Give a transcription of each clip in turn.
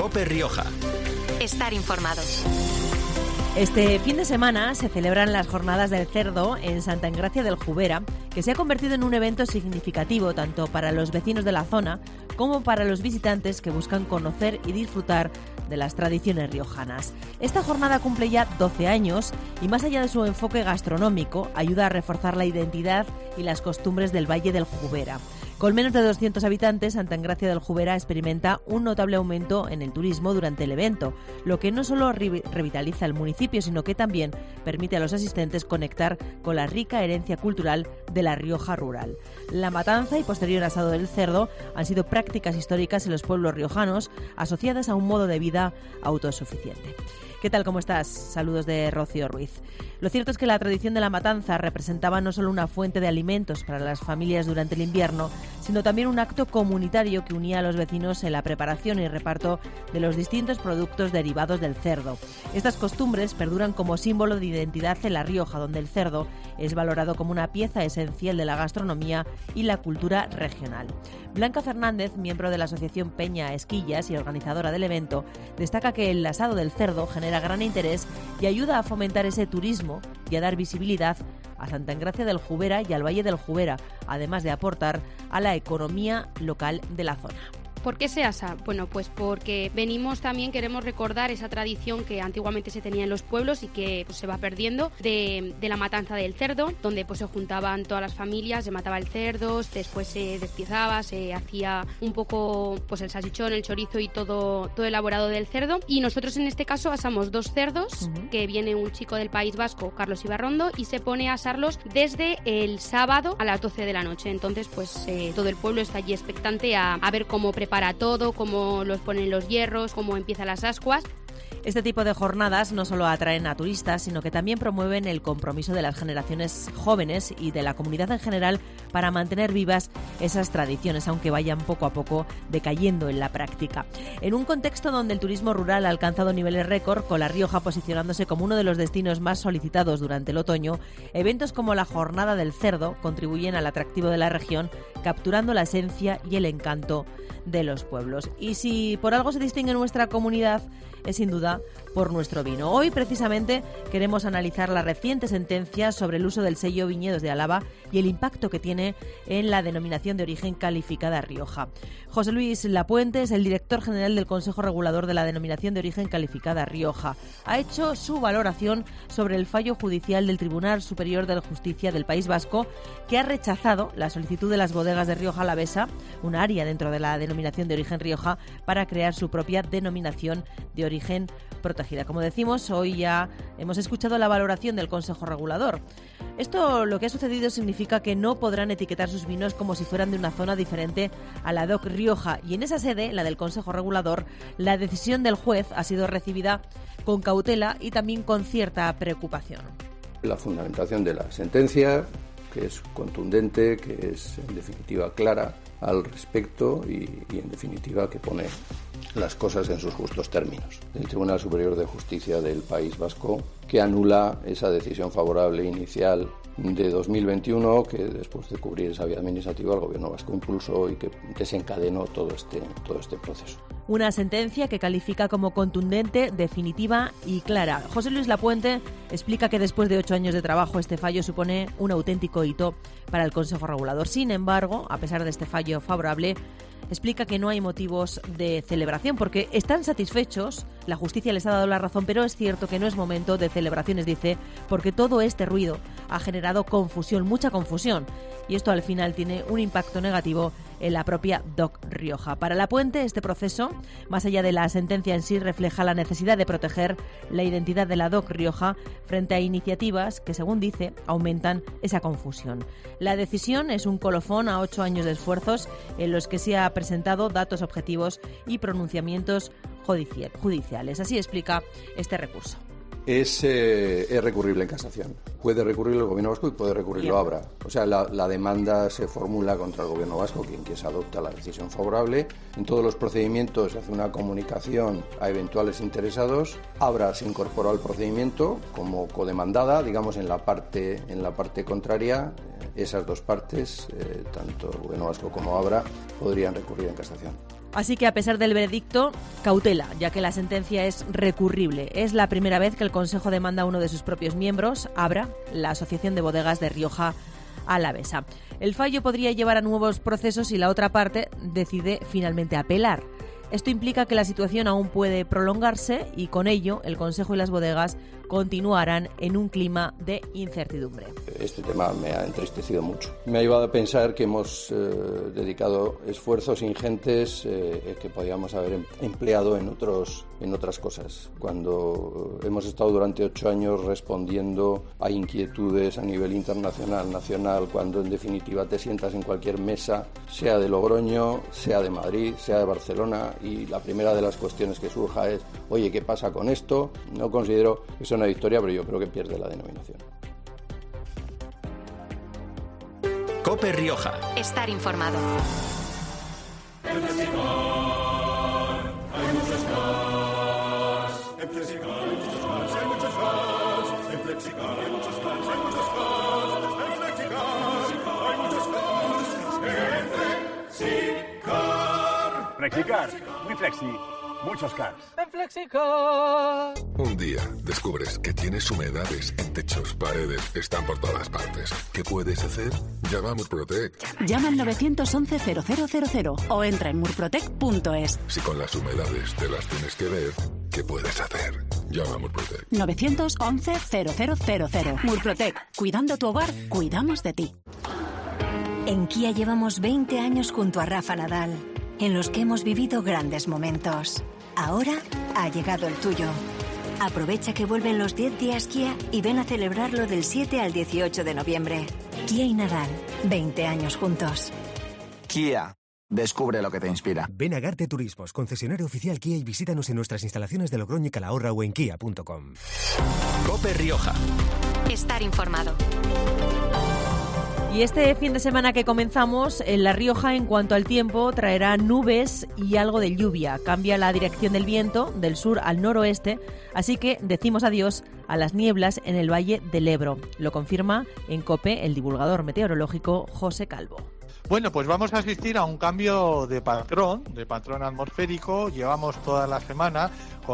COPE Rioja. Estar informado. Este fin de semana se celebran las Jornadas del Cerdo en Santa Engracia del Jubera, que se ha convertido en un evento significativo tanto para los vecinos de la zona como para los visitantes que buscan conocer y disfrutar de las tradiciones riojanas. Esta jornada cumple ya 12 años y, más allá de su enfoque gastronómico, ayuda a reforzar la identidad y las costumbres del Valle del Jubera. Con menos de 200 habitantes, Santa Engracia del Jubera experimenta un notable aumento en el turismo durante el evento, lo que no solo revitaliza el municipio, sino que también permite a los asistentes conectar con la rica herencia cultural de la Rioja rural. La matanza y posterior asado del cerdo han sido prácticas históricas en los pueblos riojanos, asociadas a un modo de vida autosuficiente. ¿Qué tal? ¿Cómo estás? Saludos de Rocío Ruiz. Lo cierto es que la tradición de la matanza representaba no solo una fuente de alimentos para las familias durante el invierno, sino también un acto comunitario que unía a los vecinos en la preparación y reparto de los distintos productos derivados del cerdo. Estas costumbres perduran como símbolo de identidad en La Rioja, donde el cerdo es valorado como una pieza esencial de la gastronomía y la cultura regional. Blanca Fernández, miembro de la Asociación Peña Esquillas y organizadora del evento, destaca que el asado del cerdo genera gran interés y ayuda a fomentar ese turismo y a dar visibilidad a Santa Engracia del Jubera y al Valle del Jubera, además de aportar a la economía local de la zona. ¿Por qué se asa? Bueno, pues porque queremos recordar esa tradición que antiguamente se tenía en los pueblos y que pues, se va perdiendo de la matanza del cerdo, donde pues se juntaban todas las familias, se mataba el cerdo, después se despiezaba, se hacía un poco pues el salchichón, el chorizo y todo elaborado del cerdo. Y nosotros en este caso asamos 2 cerdos, que viene un chico del País Vasco, Carlos Ibarrondo, y se pone a asarlos desde el sábado a las 12 de la noche. Entonces pues todo el pueblo está allí expectante a ver cómo para todo, cómo los ponen los hierros, cómo empiezan las ascuas. Este tipo de jornadas no solo atraen a turistas, sino que también promueven el compromiso de las generaciones jóvenes y de la comunidad en general para mantener vivas esas tradiciones, aunque vayan poco a poco decayendo en la práctica. En un contexto donde el turismo rural ha alcanzado niveles récord, con La Rioja posicionándose como uno de los destinos más solicitados durante el otoño, eventos como la Jornada del Cerdo contribuyen al atractivo de la región, capturando la esencia y el encanto de los pueblos. Y si por algo se distingue nuestra comunidad, es sin duda por nuestro vino. Hoy, precisamente, queremos analizar la reciente sentencia sobre el uso del sello Viñedos de Álava y el impacto que tiene en la denominación de origen calificada Rioja. José Luis Lapuente es el director general del Consejo Regulador de la denominación de origen calificada Rioja. Ha hecho su valoración sobre el fallo judicial del Tribunal Superior de Justicia del País Vasco, que ha rechazado la solicitud de las bodegas de Rioja Alavesa, un área dentro de la denominación de origen Rioja, para crear su propia denominación de origen protegida. Como decimos, hoy ya hemos escuchado la valoración del Consejo Regulador. Esto, lo que ha sucedido, significa que no podrán etiquetar sus vinos como si fueran de una zona diferente a la DOC Rioja, y en esa sede, la del Consejo Regulador, la decisión del juez ha sido recibida con cautela y también con cierta preocupación. La fundamentación de la sentencia, que es contundente, que es en definitiva clara al respecto y en definitiva que pone las cosas en sus justos términos. El Tribunal Superior de Justicia del País Vasco, que anula esa decisión favorable inicial de 2021 que, después de cubrir esa vía administrativa, el Gobierno vasco impulsó y que desencadenó todo este proceso. Una sentencia que califica como contundente, definitiva y clara. José Luis Lapuente explica que después de 8 años de trabajo este fallo supone un auténtico hito para el Consejo Regulador. Sin embargo, a pesar de este fallo favorable, explica que no hay motivos de celebración porque están satisfechos, la justicia les ha dado la razón, pero es cierto que no es momento de celebraciones, dice, porque todo este ruido ha generado confusión, mucha confusión, y esto al final tiene un impacto negativo en la propia DOC Rioja. Para Lapuente, este proceso, más allá de la sentencia en sí, refleja la necesidad de proteger la identidad de la DOC Rioja frente a iniciativas que, según dice, aumentan esa confusión. La decisión es un colofón a 8 años de esfuerzos en los que se ha presentado datos objetivos y pronunciamientos judiciales. Así explica este recurso. Es recurrible en casación. Puede recurrirlo el Gobierno vasco y puede recurrirlo ABRA. O sea, la demanda se formula contra el Gobierno vasco, quien se adopta la decisión favorable. En todos los procedimientos se hace una comunicación a eventuales interesados. ABRA se incorporó al procedimiento como codemandada, digamos, en la parte contraria. Esas dos partes, tanto el Gobierno vasco como ABRA, podrían recurrir en casación. Así que, a pesar del veredicto, cautela, ya que la sentencia es recurrible. Es la primera vez que el Consejo demanda a uno de sus propios miembros, Abra, la Asociación de Bodegas de Rioja Alavesa. El fallo podría llevar a nuevos procesos si la otra parte decide finalmente apelar. Esto implica que la situación aún puede prolongarse y con ello el Consejo y las bodegas continuarán en un clima de incertidumbre. Este tema me ha entristecido mucho. Me ha llevado a pensar que hemos dedicado esfuerzos ingentes que podíamos haber empleado en otras cosas. Cuando hemos estado durante 8 años respondiendo a inquietudes a nivel internacional, nacional, cuando en definitiva te sientas en cualquier mesa, sea de Logroño, sea de Madrid, sea de Barcelona, y la primera de las cuestiones que surja es: oye, ¿qué pasa con esto? No considero que sea una victoria, pero yo creo que pierde la denominación. COPE Rioja. Estar informado. Flexicar, muy flexi, muchos cars. En Flexicar. Un día descubres que tienes humedades en techos, paredes, están por todas partes. ¿Qué puedes hacer? Llama a Murprotec. Llama al 911-0000 o entra en murprotec.es. Si con las humedades te las tienes que ver, ¿qué puedes hacer? Llama a Murprotec. 911-0000. Murprotec. Cuidando tu hogar, cuidamos de ti. En Kia llevamos 20 años junto a Rafa Nadal, en los que hemos vivido grandes momentos. Ahora ha llegado el tuyo. Aprovecha que vuelven los 10 días Kia y ven a celebrarlo del 7 al 18 de noviembre. Kia y Nadal, 20 años juntos. Kia. Descubre lo que te inspira. Ven a Garte Turismos, concesionario oficial Kia, y visítanos en nuestras instalaciones de Logroño y Calahorra o en kia.com. COPE Rioja. Estar informado. Y este fin de semana que comenzamos, en La Rioja, en cuanto al tiempo, traerá nubes y algo de lluvia. Cambia la dirección del viento del sur al noroeste, así que decimos adiós a las nieblas en el Valle del Ebro. Lo confirma en COPE el divulgador meteorológico José Calvo. Bueno, pues vamos a asistir a un cambio de patrón atmosférico. Llevamos toda la semana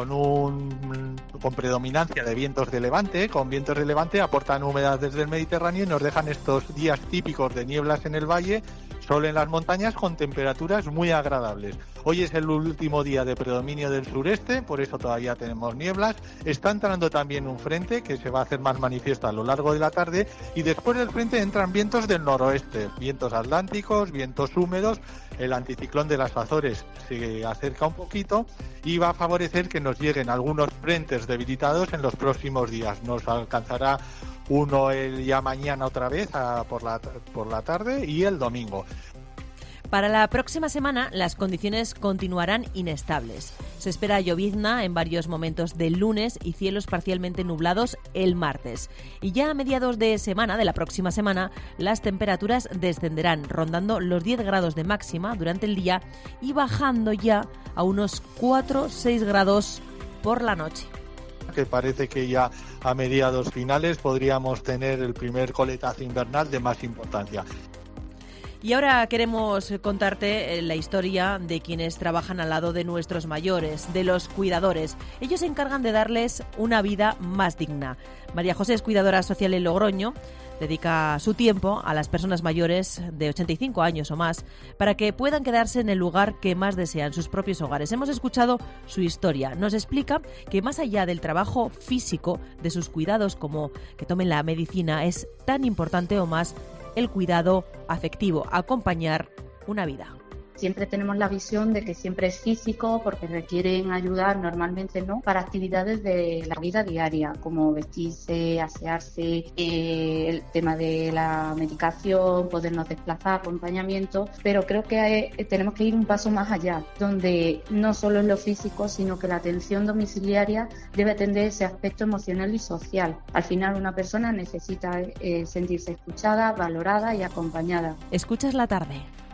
con predominancia de vientos de levante. Con vientos de levante aportan humedad desde el Mediterráneo y nos dejan estos días típicos de nieblas en el valle, sol en las montañas, con temperaturas muy agradables. Hoy es el último día de predominio del sureste, por eso todavía tenemos nieblas. Está entrando también un frente que se va a hacer más manifiesto a lo largo de la tarde, y después del frente entran vientos del noroeste, vientos atlánticos, vientos húmedos. El anticiclón de las Azores se acerca un poquito y va a favorecer que nos lleguen algunos frentes debilitados en los próximos días. Nos alcanzará uno ya mañana otra vez por la tarde, y el domingo. Para la próxima semana las condiciones continuarán inestables. Se espera llovizna en varios momentos del lunes y cielos parcialmente nublados el martes. Y ya a mediados de la próxima semana, las temperaturas descenderán, rondando los 10 grados de máxima durante el día y bajando ya a unos 4-6 grados por la noche. Que parece que ya a mediados finales podríamos tener el primer coletazo invernal de más importancia. Y ahora queremos contarte la historia de quienes trabajan al lado de nuestros mayores, de los cuidadores. Ellos se encargan de darles una vida más digna. María José es cuidadora social en Logroño. Dedica su tiempo a las personas mayores de 85 años o más para que puedan quedarse en el lugar que más desean, sus propios hogares. Hemos escuchado su historia. Nos explica que más allá del trabajo físico de sus cuidados, como que tomen la medicina, es tan importante o más el cuidado afectivo, acompañar una vida. Siempre tenemos la visión de que siempre es físico porque requieren ayudar normalmente, ¿no?, para actividades de la vida diaria, como vestirse, asearse, el tema de la medicación, podernos desplazar, acompañamiento, pero creo que tenemos que ir un paso más allá, donde no solo es lo físico, sino que la atención domiciliaria debe atender ese aspecto emocional y social. Al final una persona necesita sentirse escuchada, valorada y acompañada. Escuchas la tarde.